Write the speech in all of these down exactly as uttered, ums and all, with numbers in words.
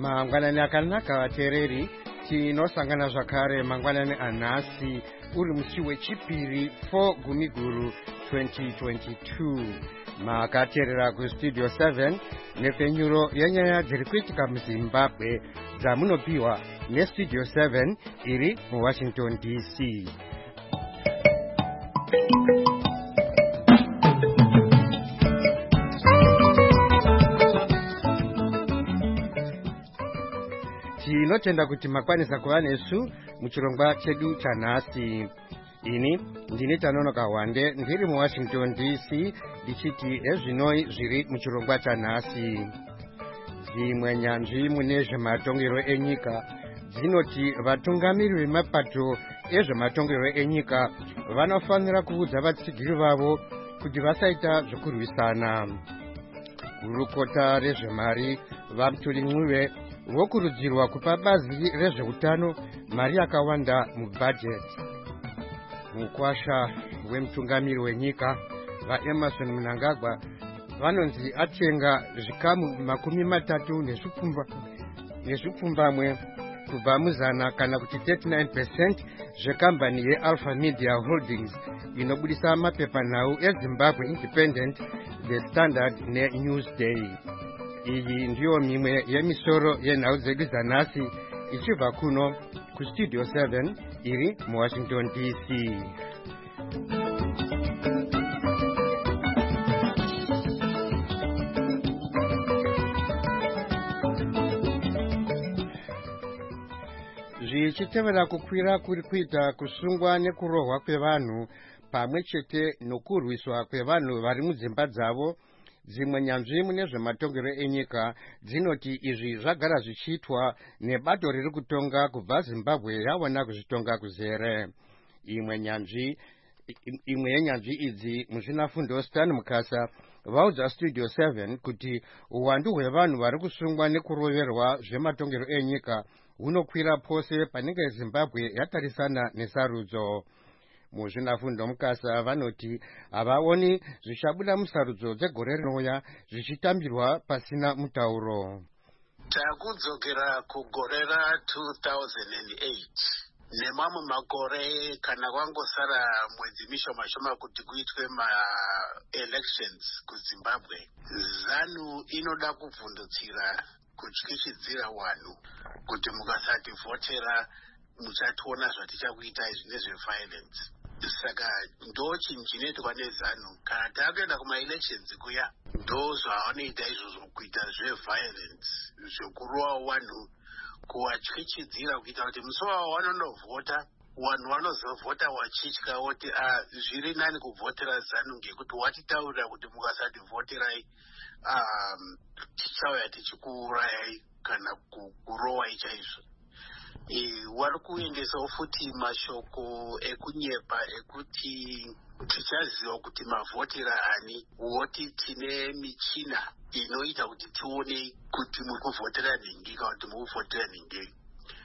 mangwanani akanaka vateereri, tinosangana zvakare mangwanani anhasi uri musi wechipiri four gumiguru twenty twenty-two. Makateerera kustudio seven nepfenyuro yenyaya dziri kuitika muZimbabwe dzamunopiwa nestudio seven iri muWashington D C. Tinotenda kuti makwanisa kuva nesu muchirongwa chedu chanhasi. Ini ndini Tanonoka Wande ndiri muWashington D C ndichiti ezvinoi zviri muchirongwa chanhasi. Dzimwe nyanzvi mune zvematongero enyika dzinoti vatungamiri vemapato ezvematongero enyika vanofanira kuudza vatsigiri vavo kuti vasaita zvekurwisana. Gurukota rezvemari vaMutuli Ncube vokurudzirwa kupa bazi rezveutano mari yakawanda mubhajeti. Mukwasha wemutungamiri wenyika vaEmerson Mnangagwa vanonzi atenga zvikamu makumi matatu nezvipfumbamwe kubva muzana kana kuti thirty-nine percent zvekambani yeAlpha Media Holdings inobudisa mapepanhau eZimbabwe Independent, The Standard neNewsday. Iyi ndiyo mimwe yemisoro yenhau dzedu dzanhasi ichibva kuno kustudio seven iri muWashington D C. Zvichitevera kukwira kuri kuita kusungwa nekurohwa kwevanhu pamwe chete nokurwiswa kwevanhu vari mudzimba dzavo, dzimwe nyanzvi mune zvematongero enyika dzinoti izvi zvagara zvichiitwa nebato riri kutonga kubva Zimbabwe yawana kuzvitonga kuzere. Imwe nyanzvi imwe yenyanzvi idzi muzvinafundo Stan Mukasa vaudza studio seven kuti uwandu hwevanhu vari kusungwa nekuroverwa zvematongero enyika hunokwira pose panenge Zimbabwe yatarisana nesarudzo. Muzvinafundo Mukasa vanoti havaoni zvichabuda musarudzo dzegore rinouya zvichitambirwa pasina mutauro. Takudzokera kugore ra-two thousand eight nemamwe makore kana kwangosara mwedzi mishoma shoma kuti kuitwe ma-elections kuZimbabwe, ZANU inoda kubvundutsira kutyishidzira wanhu kuti mukasati vhotera muchationa zvatichakuita zvine zveviolence. Saka ndo chinhu chinoitwa neZANU kana takuenda kuma-elections kuya ndo zvavanoita izvozvo, kuita zveviolence zvokurowa wanhu, kuvatyishidzira kuita kuti musi wavo wanonovhota wanhu vanozovhota wachitya woti ah, zviri nani kuvhotera ZANU ngekuti watitaurira kuti mukasati vhoterai um, tichauya tichikuurayai kana kurowai chaizvo. E, wari kuendesawo futi mashoko ekunyepa ekuti tichaziva kuti mavhotera ani, woti tine michina inoita kuti tione kuti muri kuvhotera nhingi kana kuti muri kuvhotera nhingi.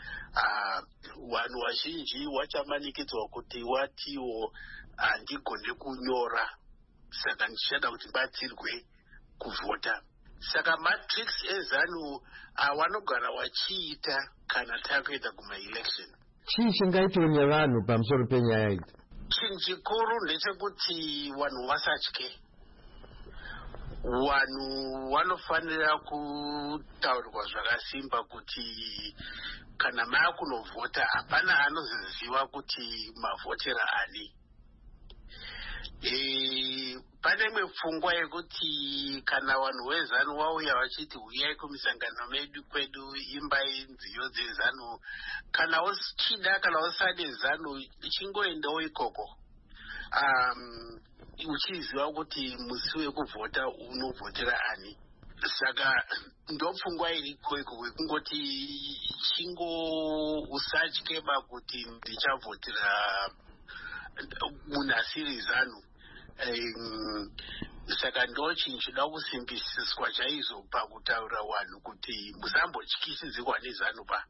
Uh, vanhu vazhinji vachamanikidzwa kuti watiwo handigone kunyora saka ndichada kuti batsirwe kuvhota. Saka matrix eZANU avanogara wachiita kana takuenda kuma-election. Chii chingaitwa nevanhu pamusoro penyaya idzi? Chinhu chikuru ndechekuti vanhu vasatye. Vanhu vanofanira kutaurirwa zvakasimba kuti kana maakunovhota hapana anoziziva kuti mavhotera ani. E, pane imwe pfungwa yekuti kana vanhu veZANU vauya vachiti huyai kumisangano medu kwedu imbai nziyo dzeZANU, kana uchida kana usade ZANU chingoendawo ikoko um, uchiziva kuti musi wekuvhota unovhotera ani. Saka ndopfungwa iriko ikoko kungoti chingo usatyeba kuti ndichavhotera munasiri ZANU. Um, saka ndo chinhu chida kusimbisiswa chaizvo pakutaura wanhu kuti musambotyisidzirwa neZANU pa.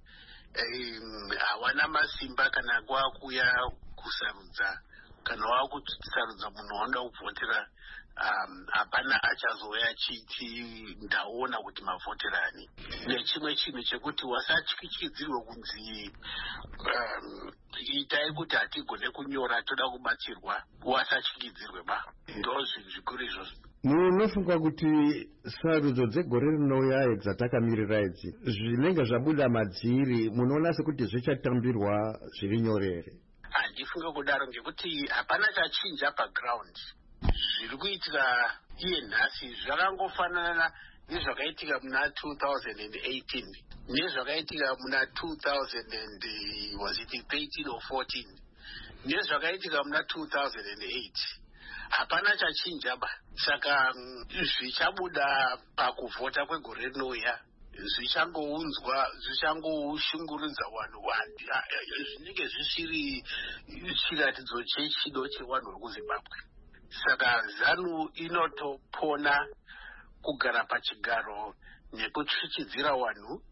Hawana um, masimba kana kwakuya kusarudza kana wakusarudza munhu wanoda kuvhotera um, hapana achazouya chiti ndaona kuti mavhoterani. Nechimwe chinhu chekuti wasatyichidzirwe kunzi um, itai kuti hatigone kunyora toda kubatsirwa, wasatyichidzirwe ba. Ndo zvinhu zvikuru izvozvo. Munofunga kuti sarudzo dzegore rinouya dzatakamirira idzi zvinenge zvabuda madziri munoona sekuti zvichatambirwa zviri nyorere? Handifunge kudaro ngekuti hapana chachinja paground. Zviri kuitika iye nhasi zvakangofanana nezvakaitika muna two thousand eighteen nezvakaitika muna two thousand and was it thirteen or fourteen nezvakaitika muna two thousand eight. Hapana chachinja ba. Saka zvichabuda pakuvhota kwegore rinouya zvichangounzwa zvichangoshungurudza vanhu wandi zvinenge zvisiri chiratidzo chechido chevanhu vari kuZimbabwe. Saka ZANU inotopona kugara pachigaro nekutyichidzira vanhu.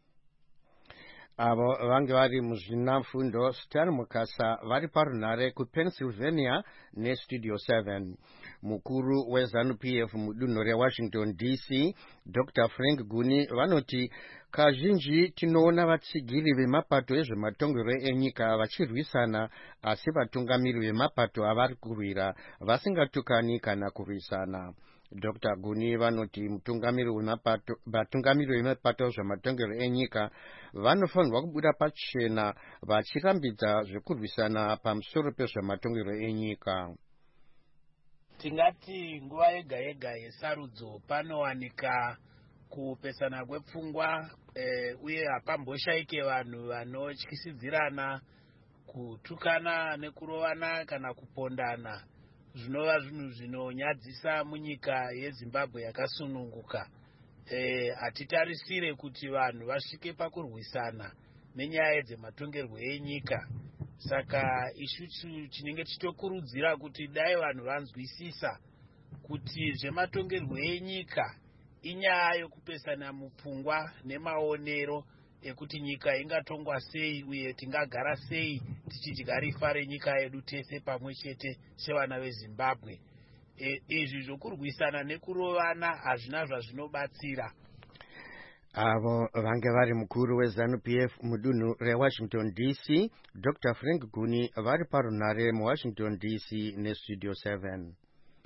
Avo vange vari muzvinafundo Stan Mukasa vari parunhare kuPennsylvania neStudio seven. Mukuru weZANU P F mudunhu reWashington D C Doctor Frank Guni vanoti kazhinji tinoona vatsigiri vemapato ezvematongero enyika vachirwisana asi vatungamiri vemapato avari kurwira vasingatukani kana kurwisana. Doctor Guni vanoti mutungamiri wemapato vatungamiri vemapato zvematongero enyika vanofanirwa kubuda pachena vachirambidza zvekurwisana pamusoro pezvematongero enyika. Tingati nguva yega yega yesarudzo panowanika kupesana kwepfungwa e, uye hapamboshaike vanhu vanotyisidzirana, kutukana nekurovana kana kupondana. Zvinova zvinhu zvinonyadzisa munyika yeZimbabwe yakasununguka. Hatitarisire e, kuti vanhu vasvike pakurwisana nenyaya dzematongerwo enyika. Saka ishu chinenge chitokurudzira kuti dai vanhu vanzwisisa kuti zvematongerwo enyika inyaya yokupesana mupfungwa nemaonero ekuti nyika ingatongwa sei uye tingagara sei tichidya rifa renyika yedu tese pamwe chete sevana veZimbabwe. E, izvi zvokurwisana nekurovana hazvina zvazvinobatsira. Avo vange vari mukuru weZANU P F mudunhu reWashington D C Doctor Frank Guni vari parunhare muWashington D C neStudio seven.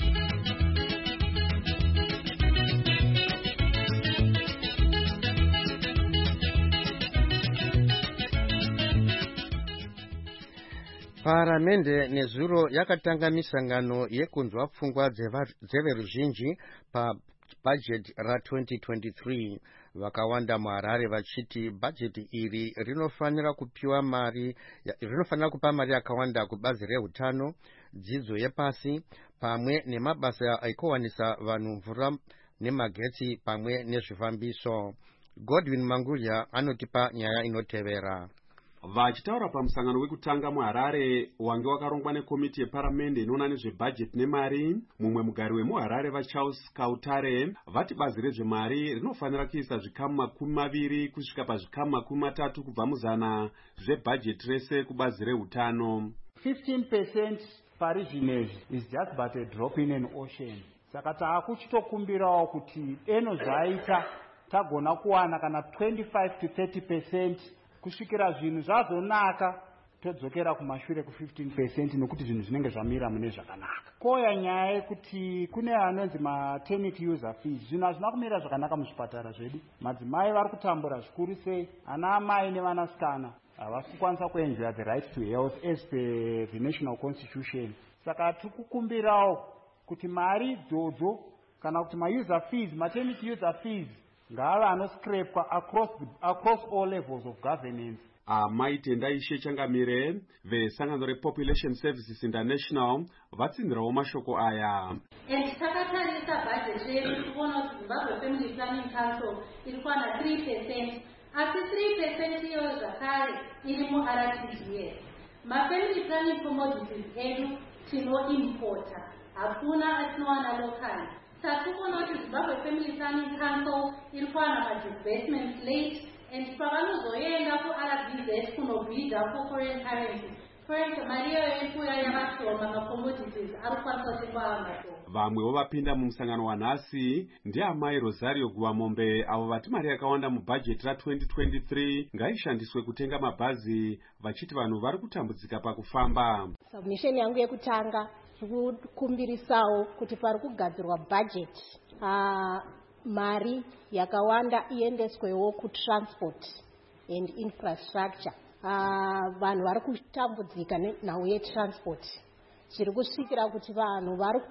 Paramende nezuro yakatanga misangano yekunzwa pfungwa dzeveruzhinji pa budget ra twenty twenty-three. Vakawanda muHarare vachiti bajeti iri rinofanira kupiwa mari rinofanira kupa mari yakawanda kubazi reutano, dzidzo yepasi pamwe nemabasa ekuwanisa vanhu mvura nemagetsi pamwe nezvifambiso. Godwin Manguya anotipa nyaya inotevera. Vachitaura pamusangano wekutanga muHarare wange wakarongwa nekomiti yeparamende inoona nezvebhajeti nemari, mumwe mugari wemuHarare vaCharles Kautare vati bazi rezvemari rinofanira kuisa zvikamu makumi maviri kusvika pazvikamu makumi matatu kubva muzana zvebhajeti rese kubazi reutano. fifteen percent parizvinezvi is just but a drop in an ocean. Saka taakuchitokumbirawo kuti eno zvaita tagona kuwana kana twenty-five to thirty percent kusvikira zvinhu zvazonaka todzokera kumashure ku fifteen percent nokuti zvinhu zvinenge zvamira mune zvakanaka. Koya nyaya yekuti kune anonzi maternity user fees. Zvinhu hazvina kumira zvakanaka muzvipatara zvedu. Madzimai vari kutambura zvikuru sei, ana amai nevanasikana havasi kukwanisa kuenjoya the right to health as per the national constitution. Saka tikukumbirawo kuti mari idzodzo kana kuti ma-user fees, maternity user fees ngava anoscrapwa across, across all levels of governance. Amai Tendai Changamire vesangano rePopulation Services International vatsinzirawo mashoko aya. Takatarisa budget yedu kuona kuti Zimbabwe Family Planning Council iri kuwana three percent, asi three percent iyo zvakare iri muR T G S. Ma-family planning commodities edu tinoimporta, hakuna atinowana lokali. Tatikuona kuti Zimbabwe Family Planning Council iri kuwana ma-disbursements late, and pavanozoenda kuR B Z kunobhidha ku-foreign currency, foreign mari iyoyo iri kuuya yakashoma, ma-commodities ari kukwanisa kuti kwava mashoma. vamwewo vapinda mumusangano wanhasi ndiamai Rosario Guamombe, avo vati mari yakawanda mubhajeti ra-twenty twenty-three ngaishandiswe kutenga mabhazi, vachiti vanhu vari kutambudzika pakufamba. Submission yangu yekutanga kukumbirisawo kuti pari kugadzirwa bhajeti uh, mari yakawanda iendeswewo kutransport and infrastructure. Uh, vanhu vari kutambudzika nhau yetransport. Zviri kusvikira kuti vanhu vari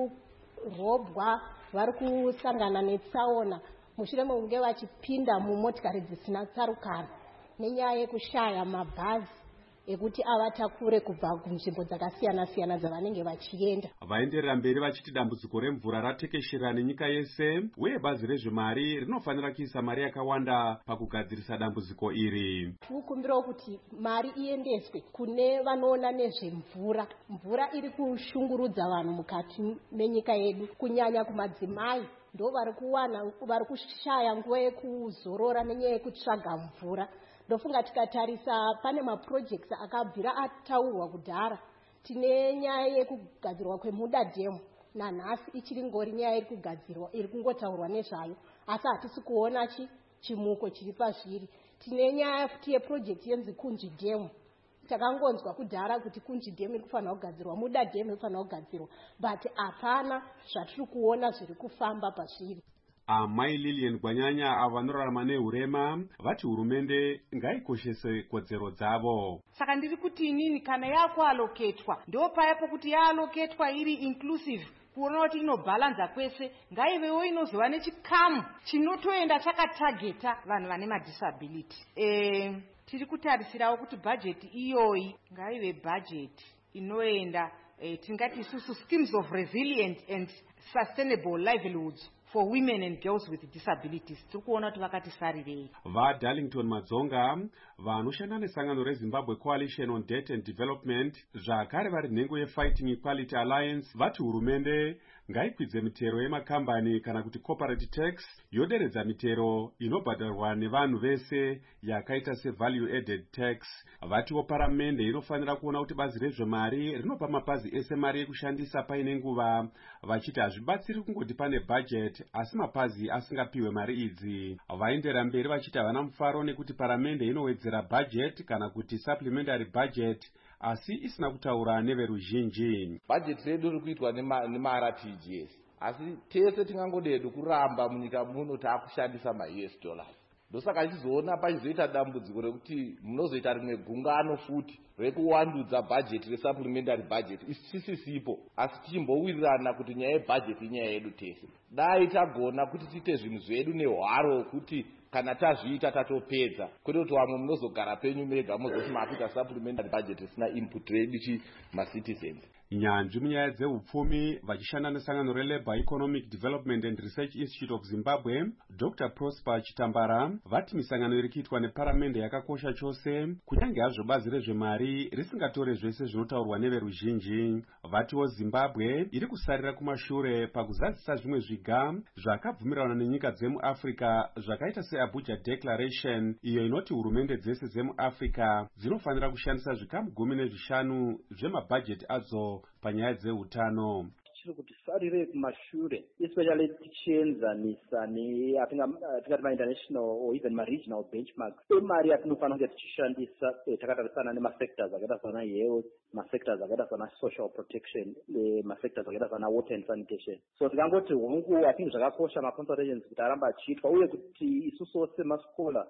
kurobwa, vari kusangana netsaona mushure mekunge vachipinda mumotikari dzisina tsarukano nenyaya yekushaya mabhazi ekuti avatakure kubva kunzvimbo dzakasiyana siyana dzavanenge vachienda. Vaenderera mberi vachiti dambudziko remvura ratekeshera nenyika yese, uye bazi rezvemari rinofanira kuisa mari yakawanda pakugadzirisa dambudziko iri. Tikukumbirawo kuti mari iendeswe kune vanoona nezvemvura. Mvura iri kushungurudza vanhu mukati menyika yedu, kunyanya kumadzimai ndo vari kuwana vari kushaya nguva yekuzorora nenyaya yekutsvaga mvura. Ndofunga tikatarisa pane maprojects akabvira ataurwa kudhara. Tine nyaya yekugadzirwa kweMuda Dam nanhasi ichiri ngori nyaya iri kugadzirwa, iri kungotaurwa nezvayo, asi hatisi kuona chi chimuko chiri pazviri. Tine nyaya futi yeproject yenzi Kunji Dam. Takangonzwa kudhara kuti Kunji Dam iri kufanira kugadzirwa, Muda Dam iri kufanira kugadzirwa, but hapana zvatiri kuona zviri kufamba pazviri. Amai Lilian Gwanyanya, avo vanorarama nehurema, vati hurumende ngaikoshese kodzero dzavo. Saka ndiri kuti inini kana yakualoketwa ndo paya pokuti yaaloketwa iri inclusive, kuona kuti inobhalanza kwese, ngaivewo inozova nechikamu chinotoenda chakatageta vanhu vane madisability. E, tiri kutarisirawo kuti bhajeti iyoyi ngaive bhajeti inoenda e, tingati isusu schemes of resilient and sustainable livelihoods for women and girls with disabilities. Tiri kuona kuti vakati sarirei. Va Darlington Madzonga, vanoshanda nesangano reZimbabwe Coalition on Debt and Development, zvakare vari nhengo yeFighting Equality Alliance, vati hurumende ngaikwidze mitero yemakambani kana kuti corporate tax yoderedza mitero inobhadharwa nevanhu vese yakaita sevalue added tax. Vatiwo paramende inofanira kuona kuti bazi rezvemari rinopa mapazi ese mari yekushandisa paine nguva, vachiti hazvibatsiri kungoti pane budget asi mapazi asingapiwe mari idzi. Vaendera mberi vachiti havana mufaro nekuti paramende inowedzera budget kana kuti supplementary budget asi isina kutaura neveruzhinji. Budget redu riri kuitwa nemara T G S, asi tese tingangodedu kuramba munyika muno taakushandisa ma-U S dollars. Ndosaka chizoona pachizoita dambudziko rekuti munozoita rimwe gungano futi rekuwandudza budget resupplementary budget isisisipo, asi tichimbowirirana kuti nyaya yebudget inyaya yedu tese. Dai tagona kuti tiite zvinhu zvedu nehwaro kuti kana tazviita tatopedza, kwete kuti vamwe munozogara penyu mega mozoti makuita supplementary budget isina input redu chi macitizens. Nyanzvi munyaya dzeupfumi vachishanda nesangano reLabour Economic Development and Research Institute of Zimbabwe, Doctor Prosper Chitambara, vati misangano iri kuitwa neparamende yakakosha chose, kunyange hazvo bazi rezvemari risingatore zvese zvinotaurwa neveruzhinji. Vatiwo Zimbabwe iri kusarira kumashure pakuzadzisa zvimwe zviga zvakabvumirana nenyika dzemuAfrica zvakaita seAbuja Declaration, iyo inoti hurumende dzese dzemuAfrica dzinofanira kushandisa zvikamu gumi nezvishanu zvemabhajeti adzo panyaya dzeutano. Chiri kuti sarire kumashure, especially tichienzanisa netingati ma-international or even ma-regional benchmarks. Mari yatinofanira kunge tichishandisa takatarisana nema-sectors akaita sana health, ma-sectors akaita sana social protection, ma-sectors akaita sana water and sanitation. So tikangoti hongu I think zvakakosha ma-consultations kuti aramba achiitwa, uye kuti isusu semaskola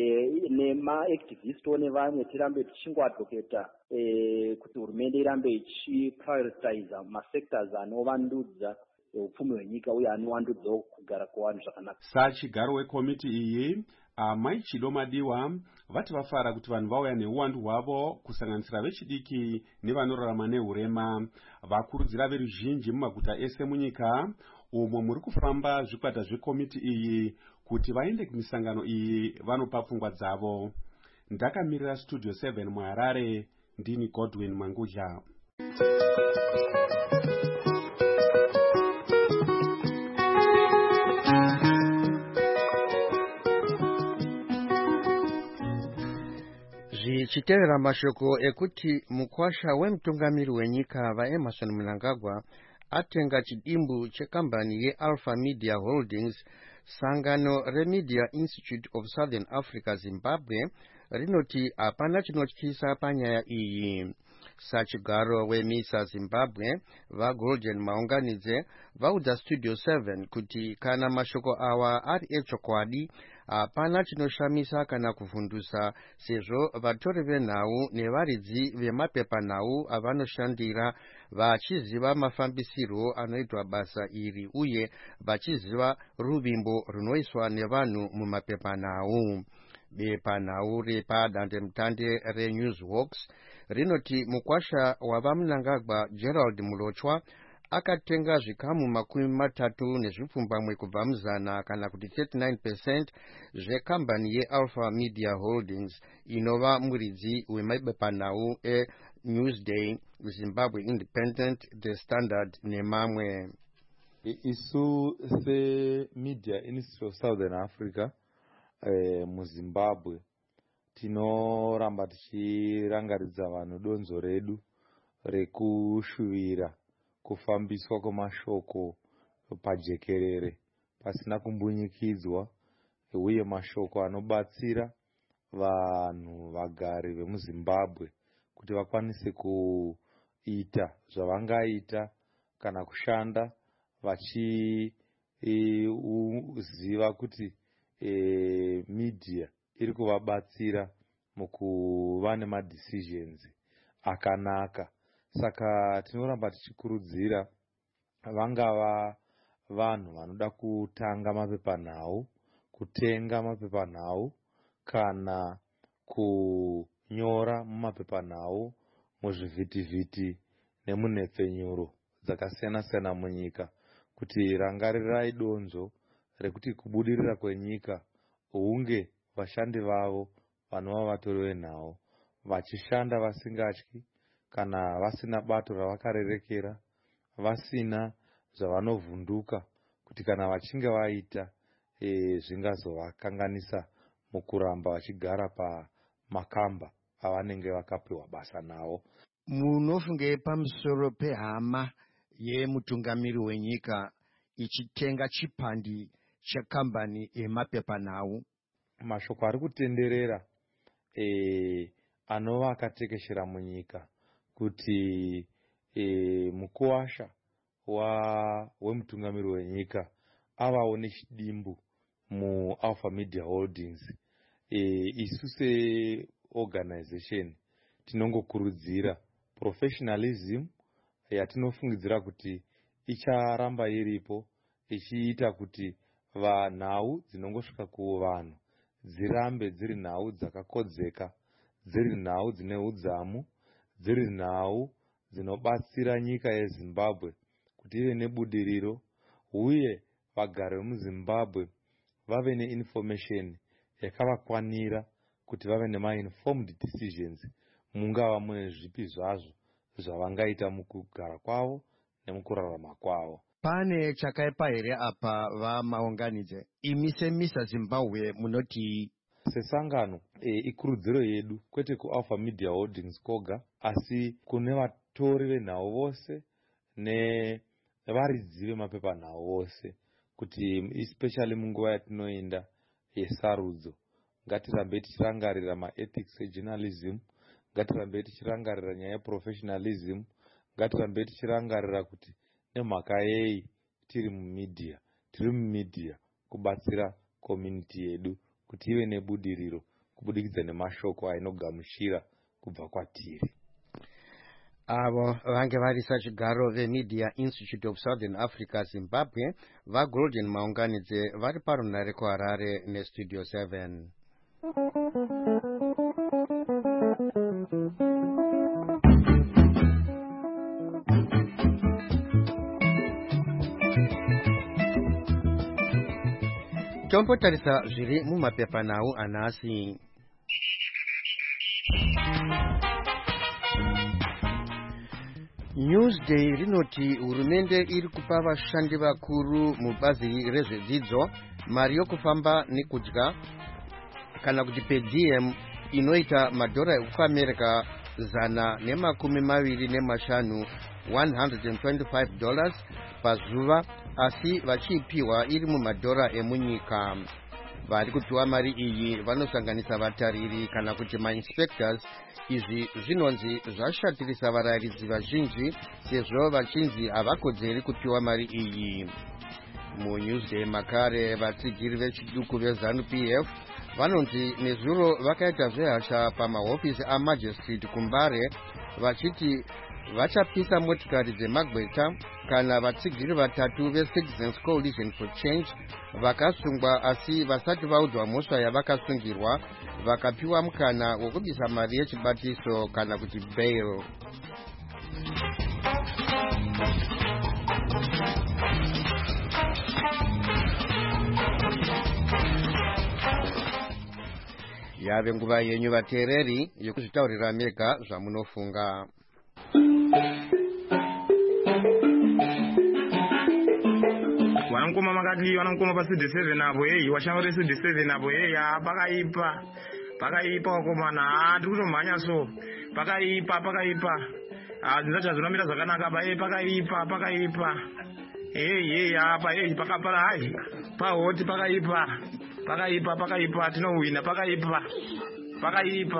nema-activists nevamwe tirambe tichingoadvocata kuti hurumende irambe ichiprioritiza ma-sectors anovandudza upfumi hwenyika uye anowandudzawo kugara kwevanhu zvakanaka. Sachigaro wekomiti iyi, Amai Chido Madiwa, vati vafara kuti vanhu vauya neuwandu hwavo kusanganisira vechidiki nevanorarama nehurema. Vakurudzira veruzhinji mumaguta ese munyika umo muri kufamba zvikwata zvekomiti iyi kuti vaende kumisangano iyi vanopa pfungwa dzavo. Ndakamirira Studio seven muHarare, ndini Godwin Mangudla. Zvichiteerera mashoko ekuti mukwasha wemutungamiri wenyika vaEmerson Mnangagwa atenga chidimbu chekambani yeAlpha Media Holdings. Sangano reMedia Institute of Southern Africa Zimbabwe rinoti hapana chinotyisa panyaya iyi. Sachigaro weMISA Zimbabwe vaGolden Maunganidze vaudza Studio seven kuti kana mashoko awa ari echokwadi hapana chinoshamisa kana kuvhundusa, sezvo vatori venhau nevaridzi vemapepanhau avanoshandira vachiziva mafambisirwo anoitwa basa iri uye vachiziva ruvimbo runoiswa nevanhu mumapepanhau. Bepanhau repadandemutande reNewsWorks rinoti mukwasha wavaMnangagwa Gerald Mulochwa akatenga zvikamu makumi matatu nezvipfumbamwe kubva muzana kana kuti thirty-nine percent zvekambani yeAlpha Media Holdings inova muridzi wemabepanhau eNewsday, Zimbabwe Independent, The Standard nemamwe. Isu seMedia Institute of Southern Africa eh, muZimbabwe tinoramba tichirangaridza vanhu donzo redu rekushuvira kufambiswa kwemashoko pajekerere pasina kumbunyikidzwa, uye mashoko anobatsira vanhu vagari vemuZimbabwe kuti vakwanise kuita zvavangaita kana kushanda vachiziva kuti e, media iri kuvabatsira mukuva nemadecisions akanaka. Saka tinoramba tichikurudzira vangava vanhu vanoda kutanga mapepanhau, kutenga mapepanhau kana kunyora mumapepanhau, muzvivhitivhiti nemunhepfenyuro dzakasiyana-siyana munyika, kuti rangarirai donzo rekuti kubudirira kwenyika hunge vashandi vavo vanova vatori venhau vachishanda vasingatyi kana vasina bato ravakarerekera, vasina zvavanovhunduka kuti kana vachinge vaita e, zvingazovakanganisa mukuramba vachigara pamakamba avanenge vakapiwa basa nawo. Munofunge pamusoro pehama yemutungamiri wenyika ichitenga chipandi chekambani yemapepanhau? Mashoko ari kutenderera e, anova akatekeshera munyika kuti e, mukuwasha wa wemutungamiri wenyika avawo nechidimbu muAlpha Media Holdings. E, isu seorganization tinongokurudzira professionalism yatinofungidzira kuti icharamba iripo ichiita kuti vanhau dzinongosvika kuvanhu dzirambe dziri nhau dzakakodzeka, dziri nhau dzine udzamu, dziri nhau dzinobatsira nyika yeZimbabwe kuti ive nebudiriro, uye vagari vemuZimbabwe vave neinformation yakavakwanira kuti vave nema-informed decisions mungava mune zvipi zvazvo zvavangaita mukugara kwavo nemukurarama kwavo. Pane chakaipa here apa vamaunganidze? Imi seMISA Zimbabwe munoti? Sesangano e, ikurudziro yedu kwete kuAlpha Media Holdings koga, asi kune vatori venhau vose nevaridzi vemapepanhau vose, kuti especially munguva yatinoenda yesarudzo ngatirambe tichirangarira maethics ejournalism, ngatirambe tichirangarira nyaya yeprofessionalism, ngatirambe tichirangarira kuti nemhaka yei tiri mumedia, tiri mumedia kubatsira community yedu kuti ive nebudiriro kubudikidza nemashoko ainogamuchira kubva kwatiri. Avo vange vari sachigaro veMedia Institute of Southern Africa Zimbabwe vaGolden Maunganidze vari parunare kuHarare neStudio seven. Tombotarisa zviri mumapepanhau anhasi. Newsday rinoti hurumende iri kupa vashandi vakuru mubazi rezvedzidzo mari yokufamba nekudya kana kuti per diem inoita madhora ekuAmerica zana nemakumi maviri nemashanu one hundred twenty-five dollars pazuva, asi vachiipiwa iri mumadhora emunyika. Vari kupiwa mari iyi vanosanganisa vatariri kana kuti mainspectors. Izvi zvinonzi zvashatirisa varayiridzi vazhinji sezvo vachinzi havakodzeri kupiwa mari iyi. MuNewsday makare vatsigiri vechiduku veZANU-P F vanonzi nezuro vakaita zvehasha pamahofisi amajistrate kuMbare vachiti vachapisa motikari dzemagweta kana vatsigiri vatatu veCitizens Coalition for Change vakasungwa asi vasati vaudzwa mhosva yavakasungirwa vakapiwa mukana wokubisa mari yechibatiso kana kuti bail. Yave nguva yenyu vateereri yokuzvitaurira mega zvamunofunga. Wanamkoma makati wanamkoma pa C D seven apo hey washauri C D seven apo hey pakaipa pakaipa wakomana ah tikutomhanya so pakaipa pakaipa ah ndinzacha zvinomira zvakanaka pa hey pakaipa pakaipa hey hey apa hey pakapara hai pa hoti pakaipa pakaipa pakaipa tinowina pakaipa pakaipa.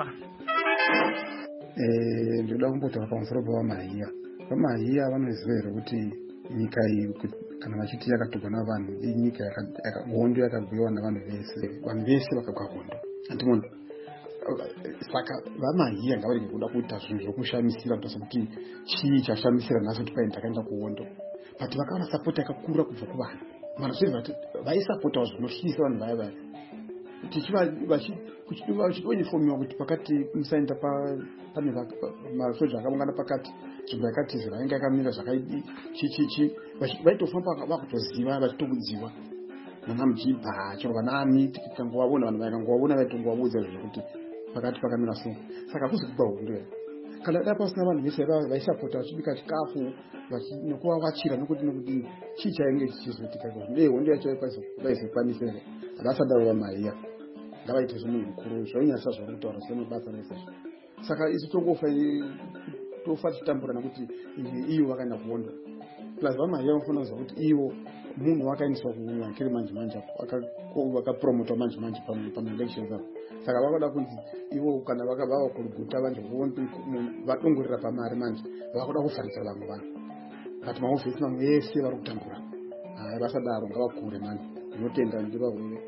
eh ndoda kumbota pamusoro pavamahia vamahia vanoziva kuti nyika iyi kana vachiti yakatogwa navanhu inyika hondo yakagwiwa navanhu vese vanhu vese vakagwa hondo andimona. Saka vamahia ngavarege kuda kuita zvinhu zvokushamisira kutosa kuti chii chashamisira nhasi kuti paini takaenda kuhondo but vakawana sapoti yakakura kubva kuvanhu mana zvinhu vaisapotawo zvinotyisa vanhu vaya vaya kuchidonifomiwa kuti pakati musaenda pane masoja akaungana pakati nzvimbo yakatizi vainge yakamira zvakaidi chichichi vaitofamba vakutoziva vachitokudziwa nana muchibha chirwa nani tikangovavona vanhu vakangovavona vaitongovaudza zvekuti pakati pakamira so. Saka kuzi kuba hondo kana dai pasina vanhu vese vaisapota vachibika chikafu nekuva vachira nokuti nokuti chii chainge chichizoitika dei hondo yacho vaizokwanisere havasadaro vamahia ngavaite zvinhu zvikuru zvainyasa zvakutaura semabasa rese. Saka isi tongofa tofa tichitambura nokuti iyo vakaenda kuhondo plus vamahia vanofanira kuziva kuti iwo munhu wakaendeswa kunyakiri manje manje vakapromotwa manje manje pamuelections apo. Saka vakada kunzi ivo kana vakabva kuruguta vanje vadongorera pamari manje vakuda kuvharitsa vamwe vanhu but mahofisi mamwe ese vari kutambura hai vasadaro ngavakure manje inotenda ndivahwire.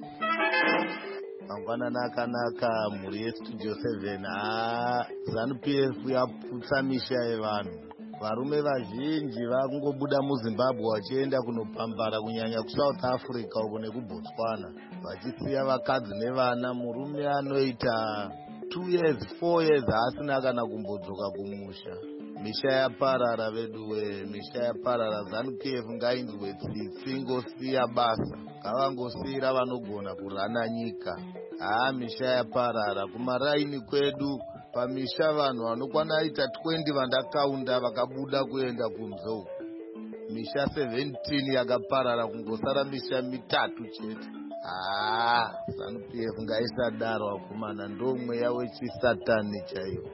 Mangwanani akanaka mhuri yestudio seven. ha ZANU-P F yaputsa misha yevanhu. Varume vazhinji vakungobuda muZimbabwe vachienda kunopambara kunyanya kuSouth Africa uko nekuBotswana vachisiya vakadzi nevana. Murume anoita two years four years haasina kana kumbodzoka kumusha. Misha yaparara veduwe, misha yaparara. ZANU-P F ngainzwe tsitsi ngosiya basa, ngavangosiyira vanogona kurana nyika. haa misha yaparara kumaraini kwedu. Pamisha vanhu vanokwana ita twenty vandakaunda vakabuda kuenda kunzou. Misha seventeen yakaparara kungosara misha mitatu chete. haa ZANU-P F ngaisadaro vakomana ndomweya wechisatani chaiwo.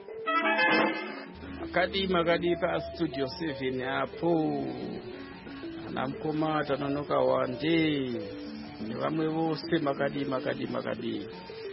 Makadi makadi pa studio seven apo ana mkoma tanonoka wande nevamwe vose makadi makadi makadi.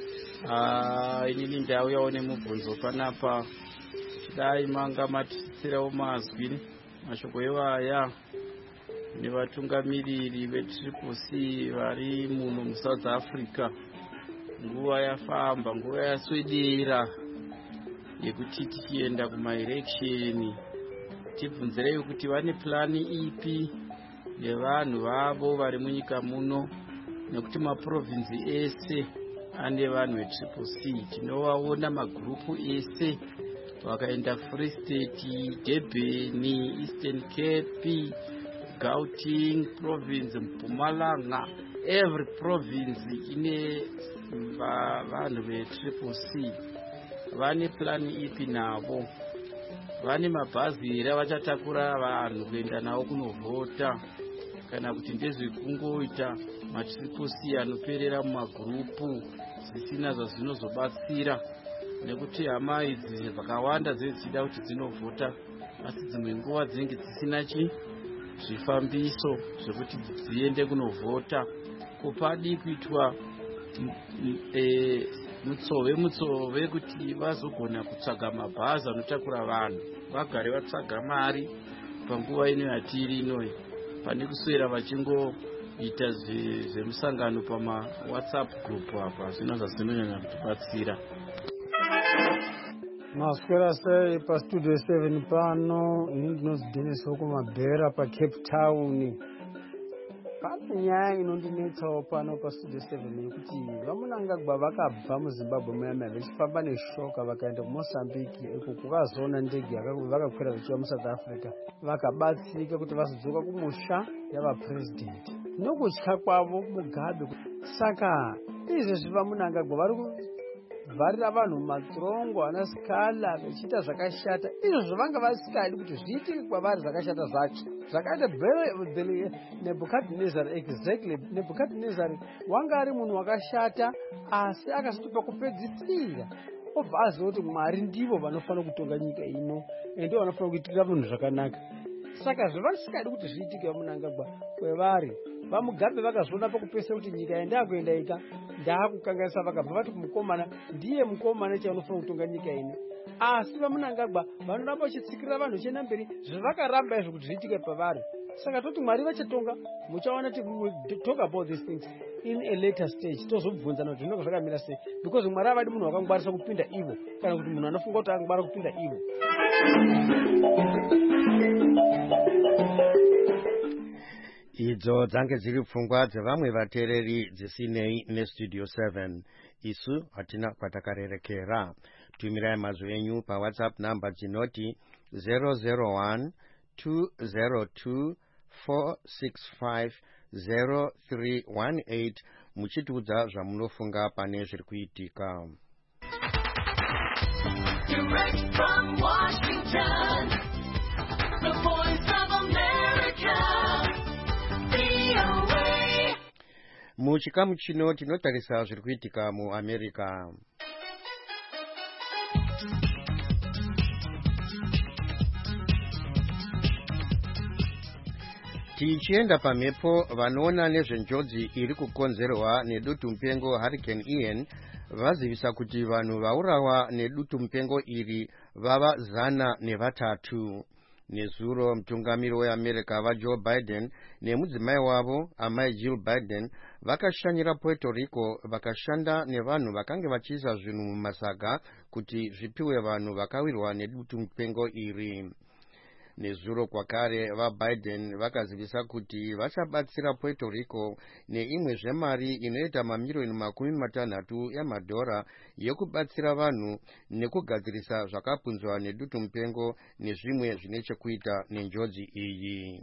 Ah, inini ndau yaone mubvunzo panapa chidai manga matisirawo mazwi mashoko evaya nevatungamiriri vetriple C vari muno muSouth Africa. Nguva yafamba, nguva yaswedera yekuti tichienda kumaelection tibvunzirei kuti vane plani ipi yevanhu vavo vari munyika muno, nekuti maprovinsi ese ane vanhu vetriple C. Tinovaona magrupu ese vakaenda Free State, Durban, Eastern Cape, Gauteng province, Mpumalanga. Every province ine vanhu vetriple C. Vane plani ipi navo? Vane mabhazi here vachatakura vanhu kuenda navo kunovhota, kana kuti ndezvekungoita matriple C anoperera mumagrupu zvisina zvazvinozobatsira, nekuti hama idzi vakawanda dzichida kuti dzinovhota asi dzimwe nguva dzinenge dzisina chi zvifambiso zvekuti dziende kunovhota. Kupadi kuitwa mutsove mutsove kuti vazogona kutsvaga mabhazi anotakura vanhu, vagare vatsvaga mari panguva ino yatiri inoyi, pane kuswera vachingoita zvemusangano pama WhatsApp group apa. Zvino zvinonyanya kutibatsira. Maswera sei pastudio seven pano, ini ndinozi Dennis Okumabhera paCape Town. Pane nyaya inondinetsawo pano pastudio seven yekuti vaMunangagwa vakabva muZimbabwe muyamai vachifamba neshoka vakaenda kuMozambique uko kwakazoona ndege vakakwira vachiva muSouth Africa, vakabatsirika kuti vazodzoka kumusha yavapresident nokutya kwavo Mugabe. Saka izvezvi vaMunangagwa vari kuvharira vanhu matrongo ana Skala vachiita zvakashata, izvo zvavanga vasikadi kuti zviitike kwavari zvakashata zvacho zvakaita Nebukadnezar. Exactly, Nebukadnezar wanga ari munhu wakashata, asi akasati pakupedzisira obva aziva kuti Mwari ndivo vanofanira kutonga nyika ino ende vanofanira kuitira vanhu zvakanaka. Saka zvavasikadi kuti zviitike vaMunangagwa kwevari vaMugabe vakazviona pakupesa kuti nyika yandakuenda ika ndakukanganisa, vakabva vati mukomana ndiye mukomana chaanofanira kutonga nyika ino. Asi vaMunangagwa vanoramba vachitsikirira vanhu chienda mberi zvavakaramba izvo kuti zviitike pavari. Saka toti Mwari vachatonga, muchaona kuti we will talk about these things in a later stage. Tozobvunzana kuti zvinenge zvakamira sei, because Mwari avadi munhu wakangwarisa kupinda ivo kana kuti munhu anofunga kuti angwara kupinda ivo. Idzo dzange dziri pfungwa dzevamwe vateereri dzisinei nestudio seven. Isu hatina kwatakarerekera. Tumirai mazwi enyu paWhatsApp namba dzinoti zero zero one two zero two four six five zero three one eight muchitiudza zvamunofunga pane zviri kuitika. Direct from Washington, the voice of America. Muchikamu chino tinotarisa zviri kuitika muAmerica. Tichienda pamhepo, vanoona nezvenjodzi iri kukonzerwa nedutu mupengo Hurricane Ian vazivisa kuti vanhu vaurawa nedutu mupengo iri vava zana nevatatu. Nezuro mutungamiri weAmerica vaJoe Biden nemudzimai wavo amai Jill Biden vakashanyira Puerto Rico vakashanda nevanhu vakange vachiisa zvinhu mumasaga kuti zvipiwe vanhu vakawirwa nedutu mupengo iri. Nezuro kwakare vaBiden vakazivisa kuti vachabatsira Puerto Rico neimwe zvemari inoita mamiliyoni makumi matanhatu emadhora yekubatsira vanhu nekugadzirisa zvakapunzwa nedutu mupengo nezvimwe zvine chekuita nenjodzi iyi.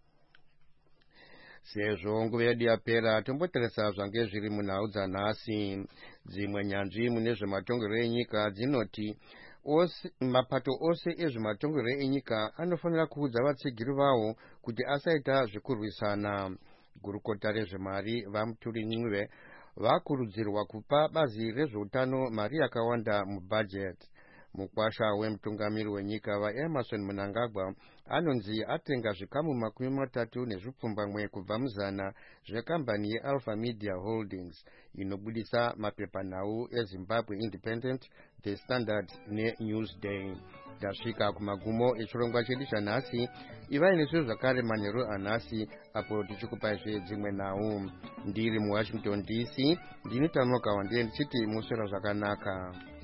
Sezvo nguva yedu yapera, tombotarisa zvange zviri munhau dzanhasi. Dzimwe nyanzvi mune zvematongerwo enyika dzinoti Ose, mapato ose ezvematongerwo enyika anofanira kuudza vatsigiri vavo kuti asaita zvekurwisana. Gurukota rezvemari vaMuturi Nyuve vakurudzirwa kupa bazi rezveutano mari yakawanda mubhajeti. Mukwasha wemutungamiri wenyika vaEmerson Mnangagwa anonzi atenga zvikamu makumi matatu nezvipfumbamwe kubva muzana zvekambani yeAlpha Media Holdings inobudisa mapepanhau eZimbabwe Independent, The Standard neNewsday. Tasvika kumagumo echirongwa chedu chanhasi. Ivai nesu zvakare manheru anhasi apo tichikupaizve dzimwe nhau. Ndiri muWashington D C ndini Tanoka Wandei ndichiti muswera zvakanaka.